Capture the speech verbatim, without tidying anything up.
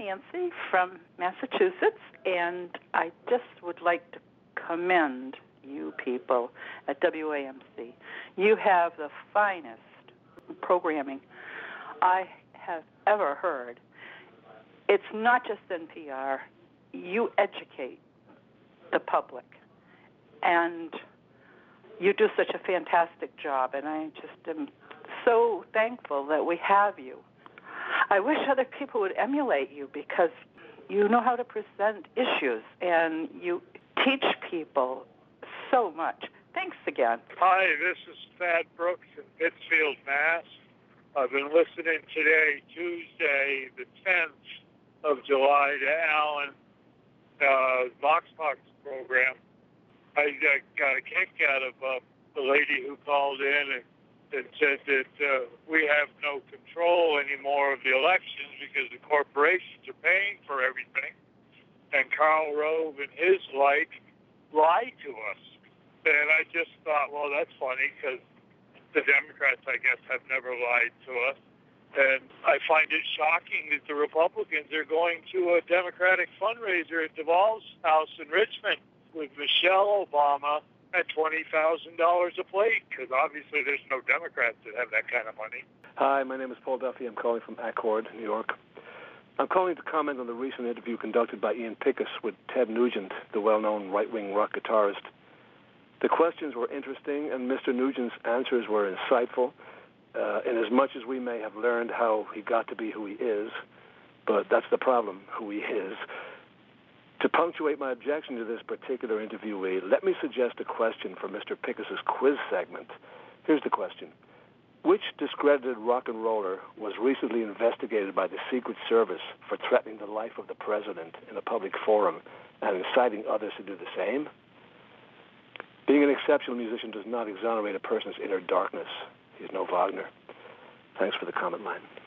Nancy from Massachusetts, and I just would like to commend you people at W A M C. You have the finest programming I have ever heard. It's not just N P R. You educate the public, and you do such a fantastic job, and I just am so thankful that we have you. I wish other people would emulate you because you know how to present issues, and you teach people so much. Thanks again. Hi, this is Thad Brooks in Pittsfield, Mass. I've been listening today, Tuesday, the tenth of July, to Alan uh, VoxPox program. I uh, got a kick out of uh, the lady who called in and, and said that uh, we have no control anymore of the elections because the corporations are paying for everything. And Karl Rove and his like lied to us. And I just thought, well, that's funny because the Democrats, I guess, have never lied to us. And I find it shocking that the Republicans are going to a Democratic fundraiser at Duvall's house in Richmond with Michelle Obama at twenty thousand dollars a plate, because obviously there's no Democrats that have that kind of money. Hi, my name is Paul Duffy. I'm calling from Accord, New York. I'm calling to comment on the recent interview conducted by Ian Pickus with Ted Nugent, the well-known right-wing rock guitarist. The questions were interesting, and Mister Nugent's answers were insightful, uh, in as much as we may have learned how he got to be who he is, but that's the problem, who he is. To punctuate my objection to this particular interviewee, let me suggest a question for Mister Pickus's quiz segment. Here's the question. Which discredited rock and roller was recently investigated by the Secret Service for threatening the life of the president in a public forum and inciting others to do the same? Being an exceptional musician does not exonerate a person's inner darkness. He's no Wagner. Thanks for the comment line.